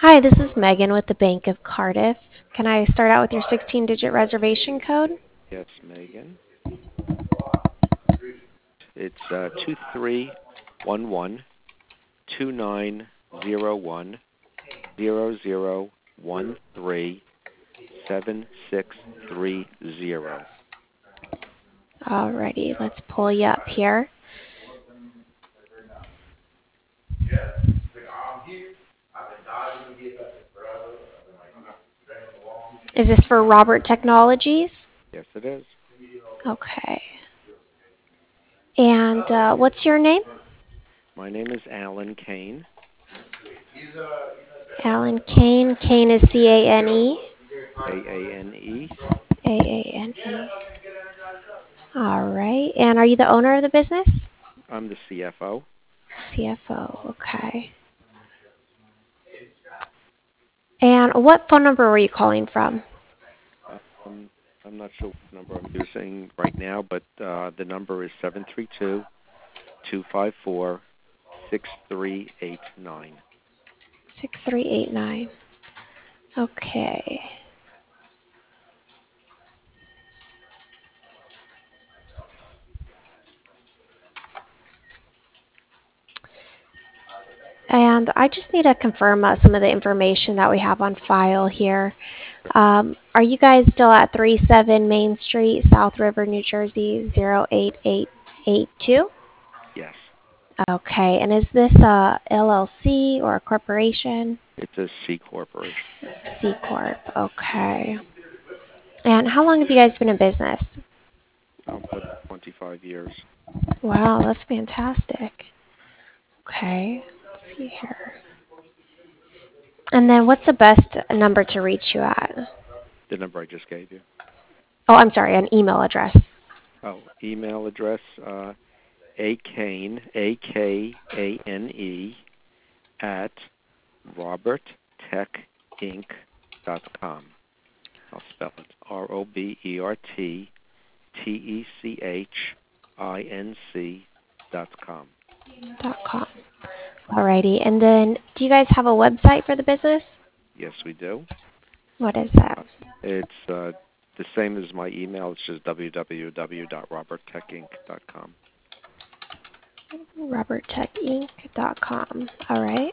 Hi, this is Megan with the Bank of Cardiff. Can I start out with your 16-digit reservation code? Yes, Megan. It's 2311-2900-0013-7630. Alrighty, let's pull you up here. Is this for Robert Technologies? Yes, it is. Okay. And what's your name? My name is Alan Kane. Alan Kane. Kane is C-A-N-E. Kane. A-A-N-E. Alright. And are you the owner of the business? I'm the CFO. CFO. Okay. And what phone number were you calling from? Um, I'm not sure what number I'm using right now, but the number is 732-254-6389. 6389. Okay. And I just need to confirm some of the information that we have on file here. Are you guys still at 37 Main Street, South River, New Jersey, 08882? Yes, Okay, and is this a LLC or a corporation? it's a C corporation. C Corp, okay. And how long have you guys been in business? About 25 years. Wow, that's fantastic. Okay, let's see here. And then what's the best number to reach you at? The number I just gave you. Oh, I'm sorry, an email address. Oh, email address, akane, A-K-A-N-E, at roberttechinc.com. I'll spell it, roberttechinc.com. .com. Alrighty. And then, do you guys have a website for the business? Yes, we do. What is that? It's the same as my email. It's just www.roberttechinc.com. RobertTechInc.com. Alright.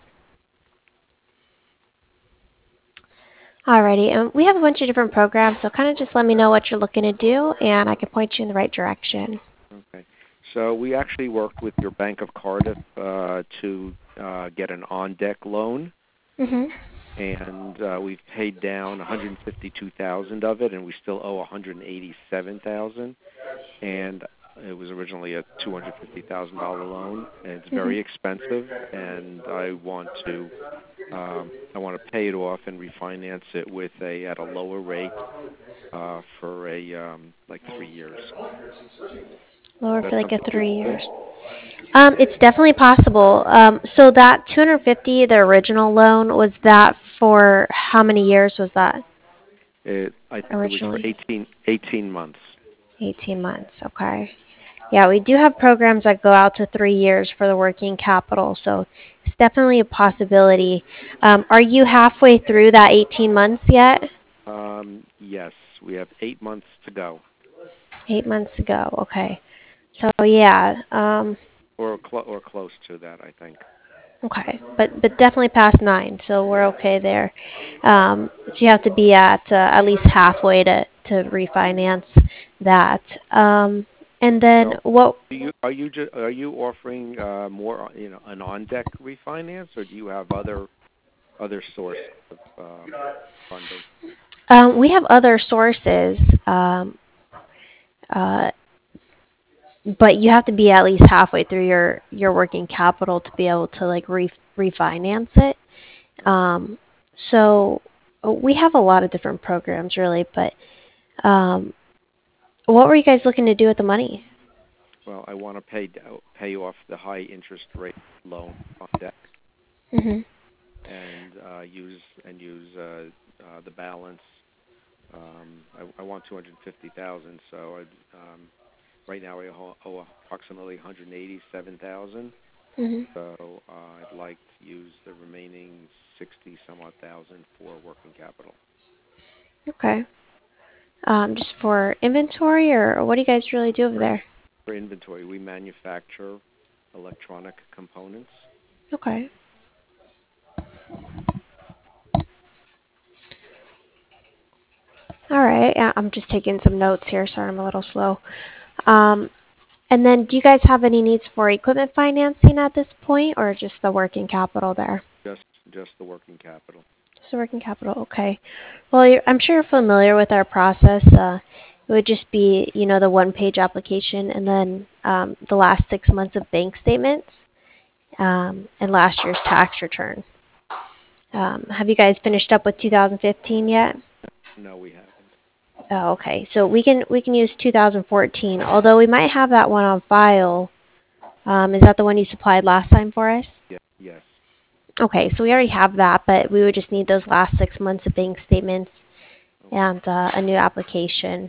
Alrighty. And we have a bunch of different programs, so kind of just let me know what you're looking to do, and I can point you in the right direction. Okay. So we actually worked with your Bank of Cardiff to get an on-deck loan, Mhm. and we've paid down 152,000 of it, and we still owe 187,000. And it was originally a $250,000 loan, and it's Mhm. very expensive. And I want to pay it off and refinance it with at a lower rate for like 3 years. Lower That's for like a something you 3 years. do. It's definitely possible. So that 250, the original loan, was that for how many years was that I think it was for originally? 18 months. 18 months. Okay. Yeah, we do have programs that go out to 3 years for the working capital, so it's definitely a possibility. Are you halfway through that 18 months yet? Yes, we have 8 months to go, 8 months ago. Okay. So yeah. or close to that, I think. Okay. But definitely past 9, so we're okay there. So you have to be at least halfway to refinance that. And then So, what? are you offering more, an on-deck refinance, or do you have other sources of funding? We have other sources. Uh, but you have to be at least halfway through your working capital to be able to like refinance it. Um, so we have a lot of different programs really, but what were you guys looking to do with the money? Well, I want to pay off the high interest rate loan on deck, Mhm. and use the balance. I want 250,000, so right now I owe approximately 187,000. Mhm. So I'd like to use the remaining 60 some odd thousand for working capital. Okay. Just for inventory, or what do you guys really do over For, in, there? for inventory, we manufacture electronic components. Okay. All right. I'm just taking some notes here. Sorry, I'm a little slow. Um, and then, do you guys have any needs for equipment financing at this point, or just the working capital there? Just just the working capital. So working capital, okay. Well, I'm sure you're familiar with our process. It would just be, the one-page application and then the last 6 months of bank statements and last year's tax return. Have you guys finished up with 2015 yet? No, we haven't. Oh, okay. So we can use 2014, although we might have that one on file. Is that the one you supplied last time for us? Yeah, yes. Okay, so we already have that, but we would just need those last 6 months of bank statements Okay. and a new application.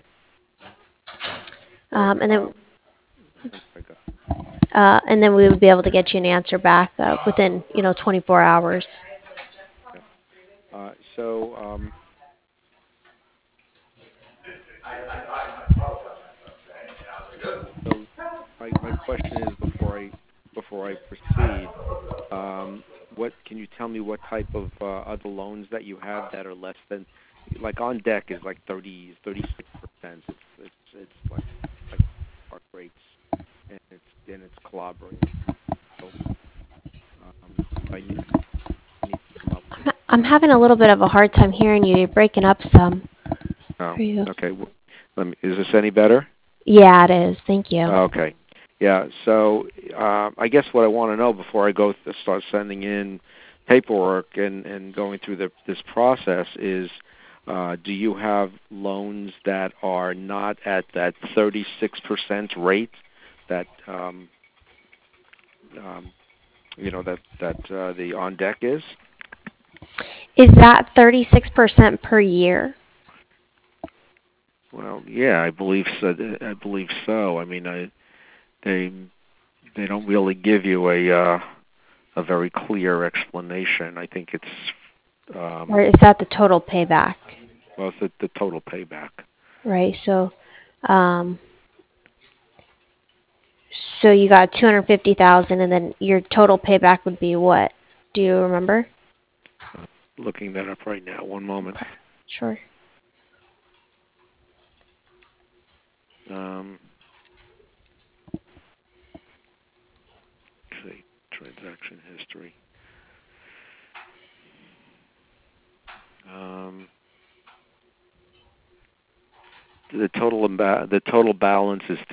So And then I'm sorry, go. we would be able to get you an answer back within 24 hours. Yeah. So so my question is before I proceed, what can you tell me what type of other loans that you have that are less than, like on deck is like 36%. It's like park rates, and it's clobbering. So I need to come up with. I'm having a little bit of a hard time hearing you. You're breaking up some. Oh, Are you? okay. Is this any better? Yeah, it is. Thank you. Okay. Yeah. So I guess what I want to know before I start sending in paperwork and going through this process is, do you have loans that are not at that 36% rate that um, the on deck is? Is that 36% per year? Well, yeah, I believe so. I believe so. I mean, they they don't really give you a very clear explanation. I think it's Or is that the total payback? well, it's the total payback. Right. Um, so you got 250,000, and then your total payback would be what? Do you remember? Looking that up right now. One moment. Okay. Sure. Um, let's see, transaction history. Um, the total balance is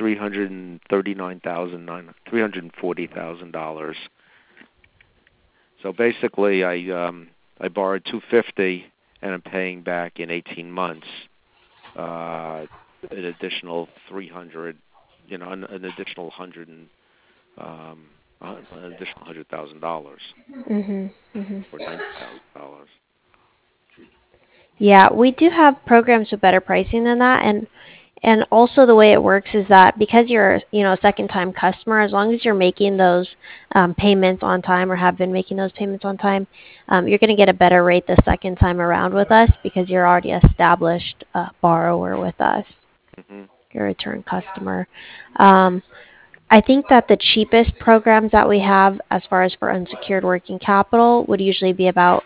$340,000. So basically, I borrowed 250 and I'm paying back in 18 months an additional 300, an additional 100 an additional $100,000 Mhm. Mhm. or $90,000. Yeah, we do have programs with better pricing than that, and also the way it works is that because you're a second time customer, as long as you're making those payments on time or have been making those payments on time, you're going to get a better rate the second time around with us because you're already established borrower with us. Hmm. You're a return customer. Um, I think that the cheapest programs that we have as far as for unsecured working capital would usually be about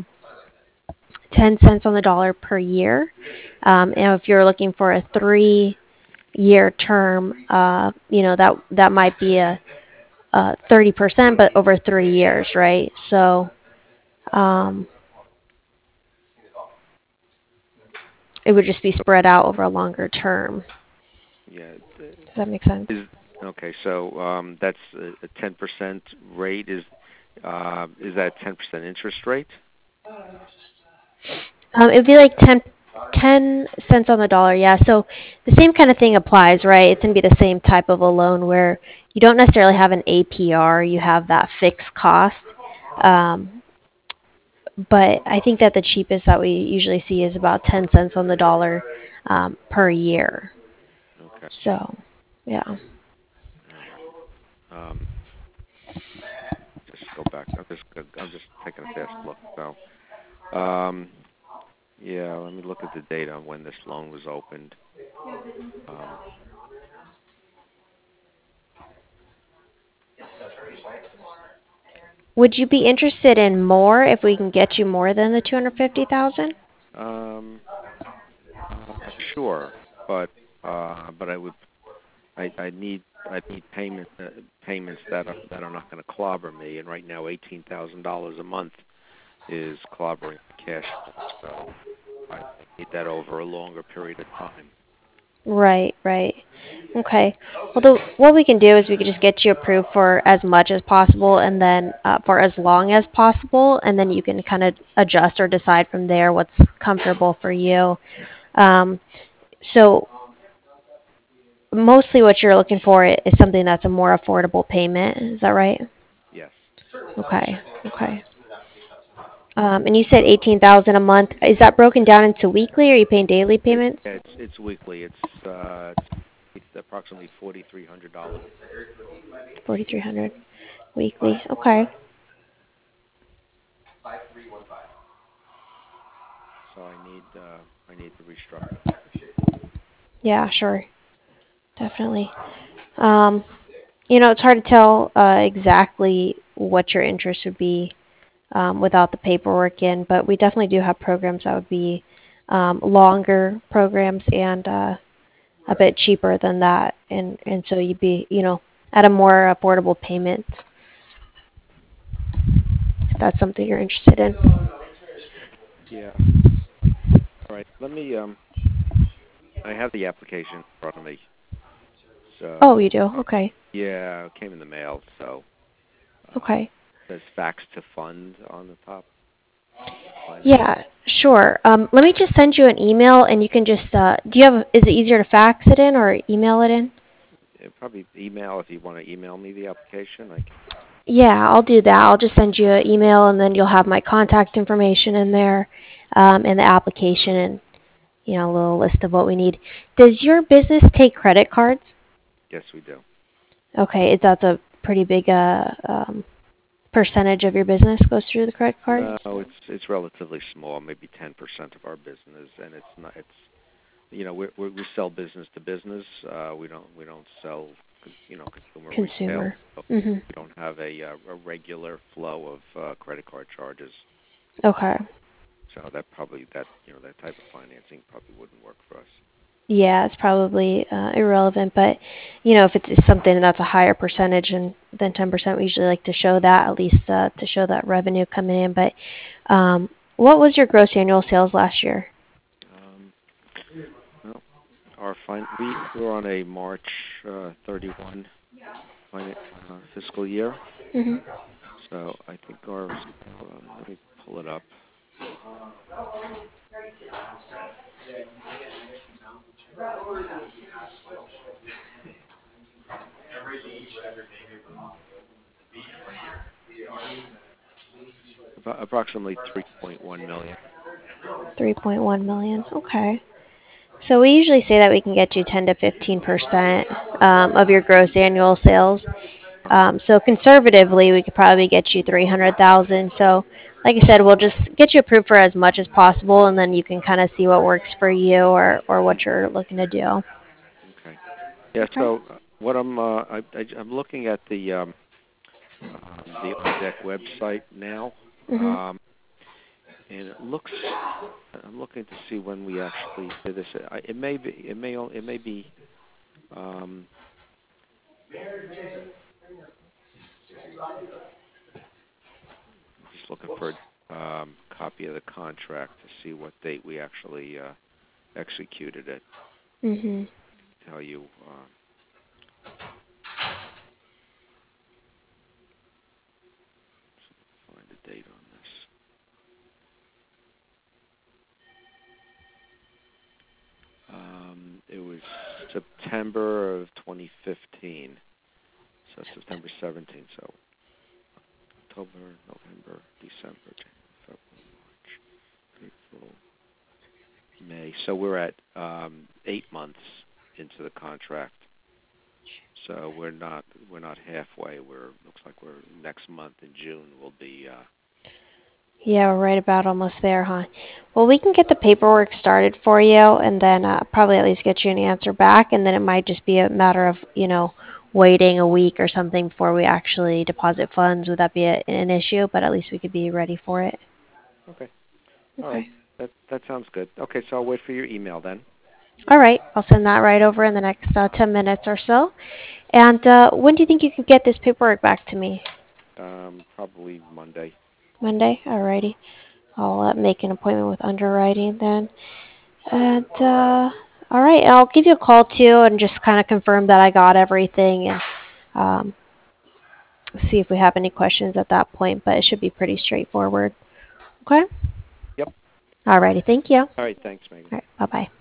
10 cents on the dollar per year. And if you're looking for a 3-year term, that might be a 30%, but over 3 years, right? So it would just be spread out over a longer term. Yeah. Does that make sense? Is okay. So that's a 10% rate. Is that 10% interest rate? It would be like 10 cents on the dollar, yeah. So the same kind of thing applies, right? It's going to be the same type of a loan where you don't necessarily have an APR, you have that fixed cost. Um, but I think that the cheapest that we usually see is about 10 cents on the dollar per year. Okay. So, yeah. All right. Um, back. I'm just taking a fast look. So, um, yeah, let me look at the date on when this loan was opened. Um, Would you be interested in more if we can get you more than the 250,000? um, sure, but I need payments that are not going to clobber me. And right now, $18,000 a month is clobbering the cash flow. So I need that over a longer period of time. Right, right. Okay. Well, what we can do is we could just get you approved for as much as possible, and then for as long as possible, and then you can kind of adjust or decide from there what's comfortable for you. Um, so mostly what you're looking for is something that's a more affordable payment. Is that right? Yes. Okay. Okay. And you said 18,000 a month. Is that broken down into weekly, or are you paying daily payments? It's weekly. It's approximately $4,300. 4,300 weekly. Okay. So I need to restructure. Yeah, sure. Definitely. Um, it's hard to tell exactly what your interest would be without the paperwork in, but we definitely do have programs that would be longer programs and a bit cheaper than that, and so you'd be, at a more affordable payment if that's something you're interested in. Yeah. All right. Let me. I have the application in front of me. Oh, So you do? Okay. yeah, it came in the mail. So Okay. there's fax to fund on the top line item. Yeah, sure. Let me just send you an email, and you can just, is it easier to fax it in or email it in? Probably email if you want to email me the application. I can. Yeah, I'll do that. I'll just send you an email, and then you'll have my contact information in there, and the application, and a little list of what we need. Does your business take credit cards? Yes, we do. Okay, is that a pretty big percentage of your business goes through the credit card? No, it's relatively small, maybe 10% of our business, and it's not. It's we sell business to business. We don't sell consumer retail. Consumer. So Mhm. we don't have a regular flow of credit card charges. Okay. So that type of financing probably wouldn't work for us. Yeah, it's probably irrelevant, but if it's something that's a higher percentage than 10%, we usually like to show that at least to show that revenue coming in. But what was your gross annual sales last year? Um, well, we were on a March 31 fiscal year, Mhm. so I think let me pull it up. Approximately 3.1 million. 3.1 million. Okay. So we usually say that we can get you 10 to 15% of your gross annual sales. So conservatively, we could probably get you 300,000. So, like I said, we'll just get you approved for as much as possible, and then you can kind of see what works for you or what you're looking to do. Okay. Yeah. Okay. So what I'm looking at the ODEC website now, Mhm. um, and I'm looking to see when we actually did this. It may be. Um, just looking for a copy of the contract to see what date we actually executed it. Mhm. Tell you. Find a date on this. It was September of 2015. So September 17th. So October, November, December, January, February, March, April, May. So we're at 8 months into the contract. So we're not halfway. Looks like we're next month in June we'll be. Yeah, we're right about almost there, huh? Well, we can get the paperwork started for you, and then probably at least get you an answer back, and then it might just be a matter of waiting a week or something before we actually deposit funds. Would that be an issue? But at least we could be ready for it. Okay. All right. Okay. That sounds good. Okay, so I'll wait for your email then. All right, I'll send that right over in the next 10 minutes or so. And when do you think you could get this paperwork back to me? Probably Monday. Monday? Alrighty. I'll make an appointment with underwriting then. And all right, I'll give you a call too and just kind of confirm that I got everything and um, see if we have any questions at that point. But it should be pretty straightforward. Okay. Yep. Alrighty. Thank you. All All right. Thanks, Megan. right. Bye bye.